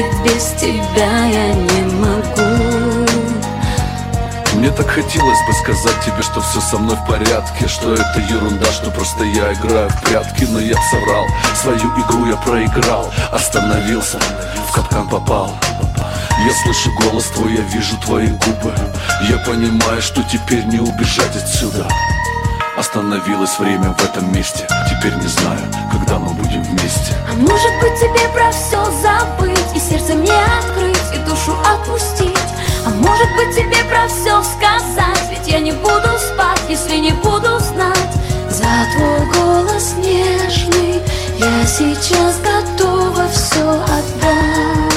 ведь без тебя я не могу. Мне так хотелось бы сказать тебе, что все со мной в порядке, что это ерунда, что просто я играю в прятки. Но я соврал, свою игру я проиграл, остановился, в капкан попал. Я слышу голос твой, я вижу твои губы. Я понимаю, что теперь не убежать отсюда. Остановилось время в этом месте. Теперь не знаю, когда мы будем вместе. А может быть тебе про все забыть, и сердце мне открыть, и душу отпустить. А может быть тебе про все сказать, ведь я не буду спать, если не буду знать. За твой голос нежный я сейчас готова все отдать.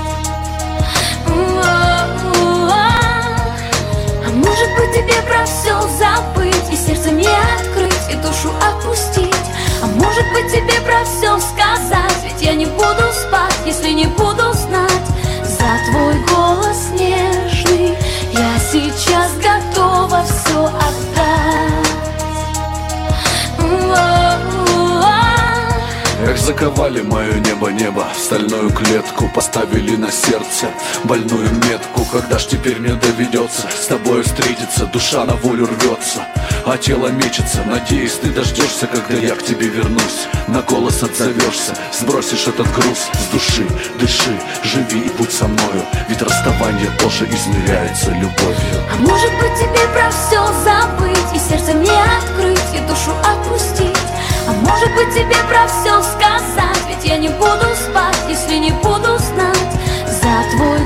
А может быть тебе про все забыть, и сердце мне открыть, и душу отпустить. А может быть тебе про все сказать, ведь я не буду спать, если не буду знать. За твой голос нежный я сейчас готова все отдать. Эх, заковали мое небо в стальную клетку, поставили на сердце больную метку. Когда ж теперь мне доведется с тобой встретиться? Душа на волю рвется, а тело мечется. Надеюсь, ты дождешься, когда я к тебе вернусь. На голос отзовешься, сбросишь этот груз с души. Дыши, живи и будь со мною, ведь расставание тоже измеряется любовью. А может быть тебе про все забыть, и сердце мне открыть, и душу отпустить. А может быть тебе про все сказать, ведь я не буду спать, если не буду знать. За твой